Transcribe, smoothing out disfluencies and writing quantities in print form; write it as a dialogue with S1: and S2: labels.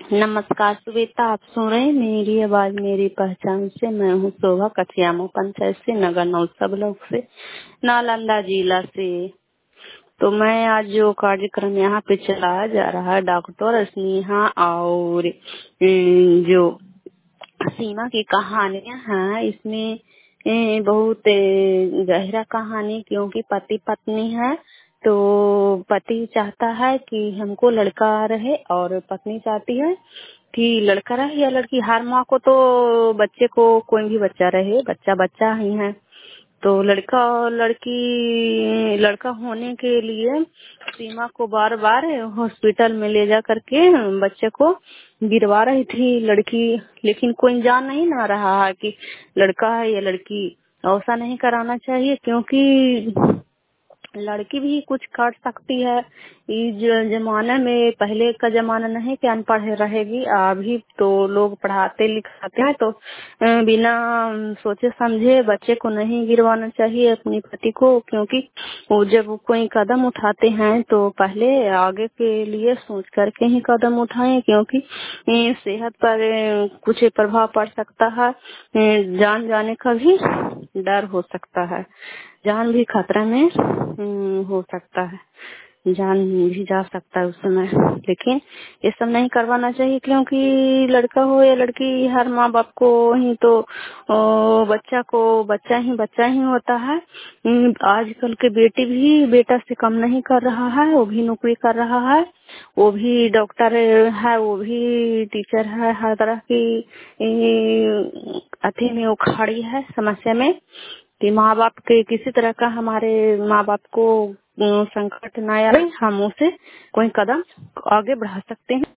S1: नमस्कार श्वेता, आप सुन रहे हैं मेरी आवाज मेरी पहचान से। मैं हूँ शोभा, कठियामा पंचायत से, नगर नौसा ब्लॉक से, नालंदा जिला से। तो मैं आज जो कार्यक्रम यहाँ पे चलाया जा रहा है, डॉक्टर स्नेहा और जो सीमा की कहानियां हैं, इसमें बहुत गहरा कहानी, क्योंकि पति पत्नी है। तो पति चाहता है कि हमको लड़का रहे और पत्नी चाहती है कि लड़का रहे या लड़की। हर माँ को तो बच्चे को कोई भी बच्चा रहे, बच्चा बच्चा ही है। तो लड़का और लड़की, लड़का होने के लिए सीमा को बार बार हॉस्पिटल में ले जा करके बच्चे को गिरवा रही थी लड़की, लेकिन कोई जान नहीं ना रहा है कि लड़का है या लड़की। ऐसा नहीं कराना चाहिए, क्योंकि लड़की भी कुछ कर सकती है। इस जमाने में, पहले का जमाना नहीं कि अनपढ़ रहेगी, अभी तो लोग पढ़ाते लिखाते हैं। तो बिना सोचे समझे बच्चे को नहीं गिरवाना चाहिए अपनी पति को, क्योंकि वो जब कोई कदम उठाते हैं तो पहले आगे के लिए सोच करके ही कदम उठाएं, क्योंकि सेहत पर कुछ प्रभाव पड़ सकता है। जान जाने का भी डर हो सकता है, जान भी खतरे में हो सकता है, जान भी जा सकता है उस समय। लेकिन ये सब नहीं करवाना चाहिए, क्योंकि लड़का हो या लड़की, हर माँ बाप को ही तो बच्चा को बच्चा ही होता है। आजकल के बेटी भी बेटा से कम नहीं कर रहा है, वो भी नौकरी कर रहा है, वो भी डॉक्टर है, वो भी टीचर है। हर तरह की अथी में उखाड़ी है समस्या में कि माँ बाप के किसी तरह का, हमारे माँ बाप को संकट न आए, हम उसे कोई कदम आगे बढ़ा सकते हैं।